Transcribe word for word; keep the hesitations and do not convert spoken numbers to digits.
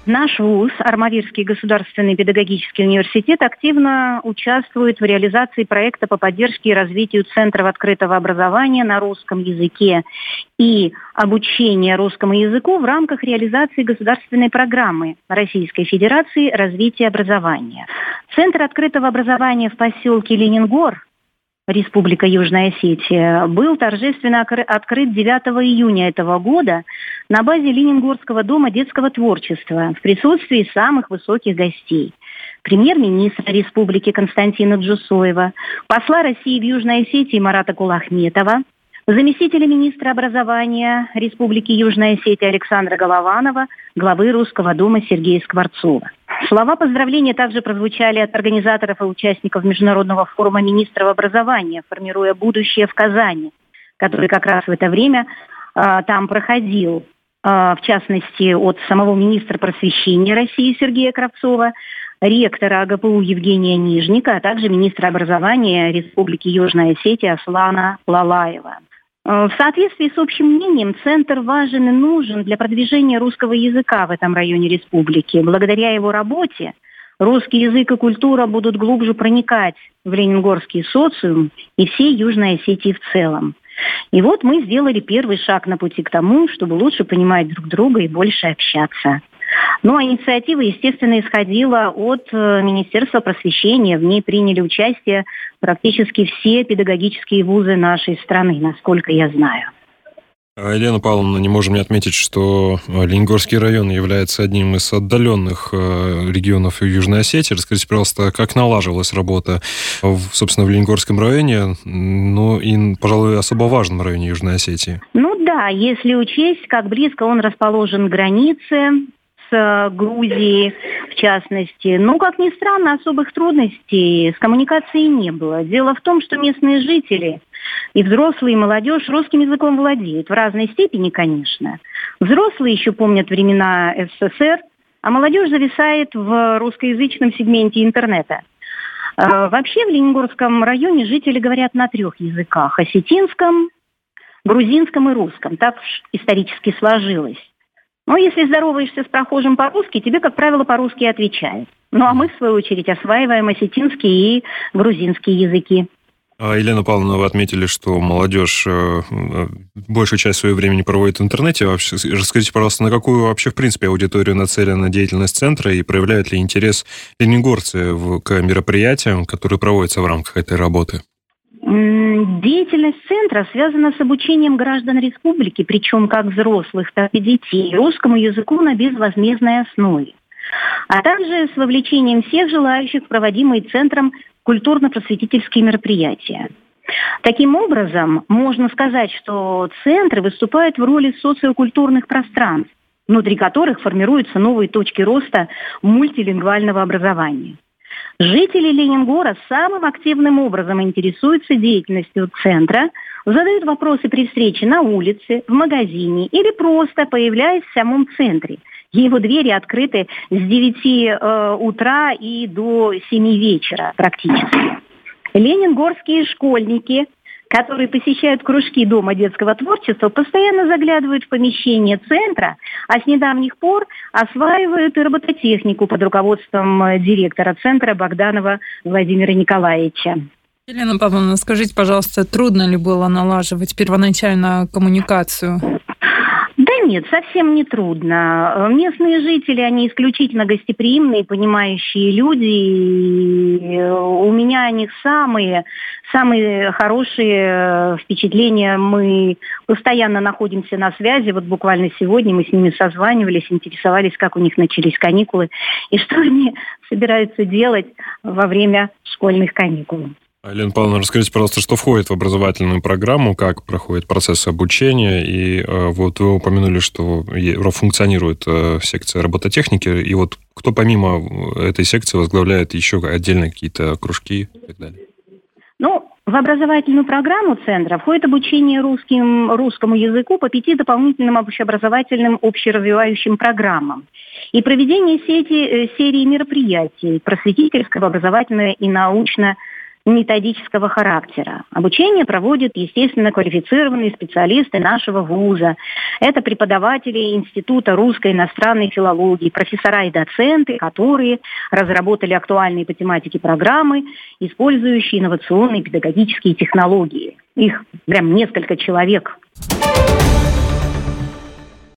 Наш вуз, Армавирский государственный педагогический университет, активно участвует в реализации проекта по поддержке и развитию центров открытого образования на русском языке и обучения русскому языку в рамках реализации государственной программы Российской Федерации развития образования. Центр открытого образования в поселке Ленингор, Республика Южная Осетия, был торжественно открыт девятого июня этого года на базе Ленингорского дома детского творчества в присутствии самых высоких гостей. Премьер-министра республики Константина Джусоева, посла России в Южной Осетии Марата Кулахметова, заместителя министра образования Республики Южная Осетия Александра Голованова, главы Русского дома Сергея Скворцова. Слова поздравления также прозвучали от организаторов и участников Международного форума министров образования «Формируя будущее» в Казани, который как раз в это время э, там проходил, э, в частности, от самого министра просвещения России Сергея Кравцова, ректора А Гэ Пэ У Евгения Нижника, а также министра образования Республики Южная Осетия Аслана Лалаева. В соответствии с общим мнением, центр важен и нужен для продвижения русского языка в этом районе республики. Благодаря его работе русский язык и культура будут глубже проникать в ленингорский социум и всей Южной Осетии в целом. И вот мы сделали первый шаг на пути к тому, чтобы лучше понимать друг друга и больше общаться. Ну, а инициатива, естественно, исходила от Министерства просвещения. В ней приняли участие практически все педагогические вузы нашей страны, насколько я знаю. Елена Павловна, не можем не отметить, что Ленингорский район является одним из отдаленных регионов Южной Осетии. Расскажите, пожалуйста, как налаживалась работа, собственно, в Ленингорском районе, ну и, пожалуй, особо важном районе Южной Осетии? Ну да, если учесть, как близко он расположен к границе с Грузией, в частности. Но, как ни странно, особых трудностей с коммуникацией не было. Дело в том, что местные жители, и взрослые, и молодежь русским языком владеют. В разной степени, конечно. Взрослые еще помнят времена Эс Эс Эс Эр, а молодежь зависает в русскоязычном сегменте интернета. Вообще в Ленингорском районе жители говорят на трех языках: осетинском, грузинском и русском. Так исторически сложилось. Но если здороваешься с прохожим по-русски, тебе, как правило, по-русски отвечают. Ну а мы, в свою очередь, осваиваем осетинский и грузинский языки. Елена Павловна, вы отметили, что молодежь большую часть своего времени проводит в интернете. Вообще, расскажите, пожалуйста, на какую вообще, в принципе, аудиторию нацелена деятельность центра и проявляют ли интерес ленигорцы к мероприятиям, которые проводятся в рамках этой работы? Деятельность центра связана с обучением граждан республики, причем как взрослых, так и детей, русскому языку на безвозмездной основе, а также с вовлечением всех желающих в проводимые центром культурно-просветительские мероприятия. Таким образом, можно сказать, что центры выступают в роли социокультурных пространств, внутри которых формируются новые точки роста мультилингвального образования. Жители Ленингора самым активным образом интересуются деятельностью центра, задают вопросы при встрече на улице, в магазине или просто появляясь в самом центре. Его двери открыты с девяти э, утра и до семи вечера практически. Ленингорские школьники, которые посещают кружки Дома детского творчества, постоянно заглядывают в помещение центра, а с недавних пор осваивают и робототехнику под руководством директора центра Богданова Владимира Николаевича. Елена Павловна, скажите, пожалуйста, трудно ли было налаживать первоначально коммуникацию? Да нет, совсем не трудно. Местные жители, они исключительно гостеприимные, понимающие люди. И у меня о них самые, самые хорошие впечатления. Мы постоянно находимся на связи. Вот буквально сегодня мы с ними созванивались, интересовались, как у них начались каникулы и что они собираются делать во время школьных каникул. Елена Павловна, расскажите, пожалуйста, что входит в образовательную программу, как проходит процесс обучения, и э, вот вы упомянули, что функционирует э, секция робототехники, и вот кто помимо этой секции возглавляет еще отдельные какие-то кружки и так далее? Ну, в образовательную программу центра входит обучение русским, русскому языку по пяти дополнительным общеобразовательным общеразвивающим программам и проведение сети, серии мероприятий просветительского, образовательного и научно методического характера. Обучение проводят, естественно, квалифицированные специалисты нашего вуза. Это преподаватели Института русской и иностранной филологии, профессора и доценты, которые разработали актуальные по тематике программы, использующие инновационные педагогические технологии. Их прям несколько человек.